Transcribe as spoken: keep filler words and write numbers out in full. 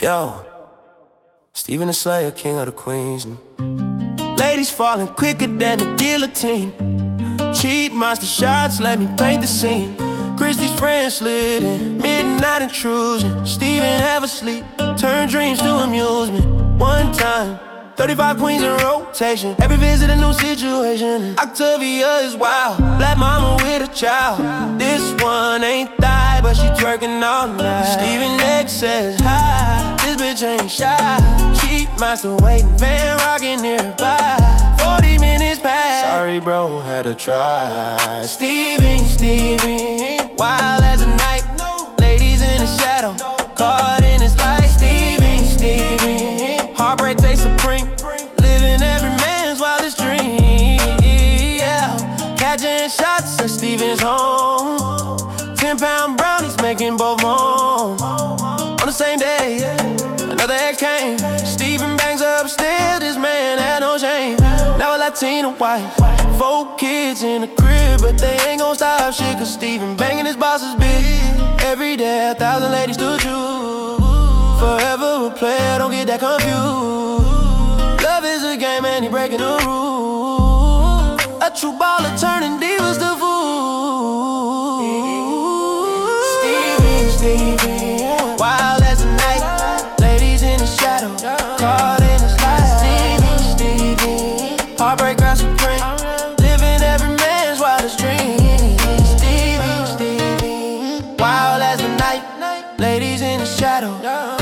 Yo, Stephen the Slayer, king of the queens. Ladies falling quicker than the guillotine. Cheat monster shots, let me paint the scene. Christie's friends slid in, midnight intrusion. Stephen ever sleep, turn dreams to amusement. One time, thirty-five queens in rotation. Every visit a new situation. Octavia is wild, black mama with a child. This one ain't thigh, but she twerking all night. Stephen X says hi, this bitch ain't shy. Cheap monster waiting, van rocking nearby. Forty minutes past, sorry bro, had to try. Stephen, Stephen, wild as a night. Ladies in the shadow, caught in his light. Stephen, Stephen, heartbreak tastes supreme. Living every man's wildest dream. Yeah, catching shots at Stephen's home. Ten pound brownies making both moan. On the same day, another ex came. Stephen bangs upstairs, this man had no shame. Now a Latina wife, four kids in the crib, but they ain't gon' stop shit, cause Stephen banging his boss is big. Every day a thousand ladies to choose. Forever a player, don't get that confused. Love is a game and he breaking the rules. A true baller turning divas to fools. Stephen, Stephen, wild as a night. Ladies in the shadow, caught in his light. Stephen, Stephen, heartbreak girl supreme. Living every man's wildest dream. Stephen, Stephen, wild as the night. Ladies in the shadow.